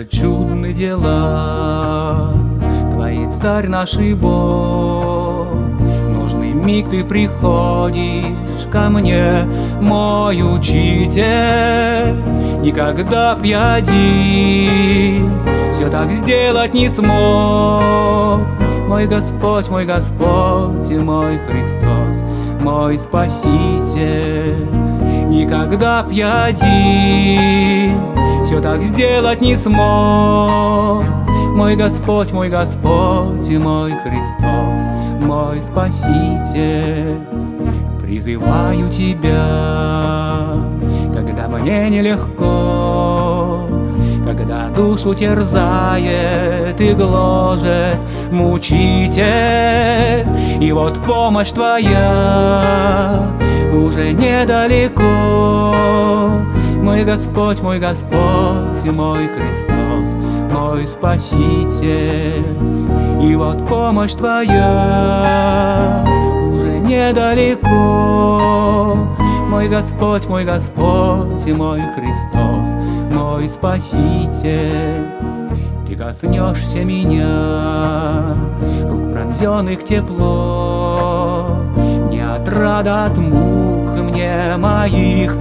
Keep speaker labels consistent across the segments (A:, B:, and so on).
A: же чудны дела Твои, Царь наш и Бог. В нужный миг Ты приходишь ко мне, мой Учитель. Никогда б я один все так сделать не смог. Мой Господь и мой Христос, мой Спаситель. Никогда б я один все так сделать не смог. Мой Господь и мой Христос, мой Спаситель. Призываю Тебя, когда мне нелегко, когда душу терзает и гложет мучитель. И вот помощь Твоя уже недалеко. Мой Господь и мой Христос, мой Спаситель. И вот помощь Твоя уже недалеко. Мой Господь и мой Христос, мой Спаситель. Ты коснешься меня, рук пронзенных тепло, не отрада от мук мне моих,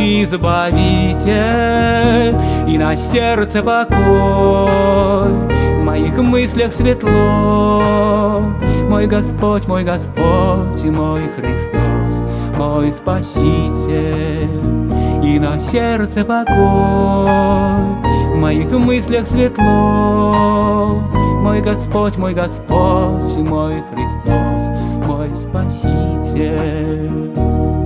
A: Избавитель, и на сердце покой, в моих мыслях светло. Мой Господь и мой Христос, мой Спаситель, и на сердце покой, в моих мыслях светло. Мой Господь и мой Христос, мой Спаситель.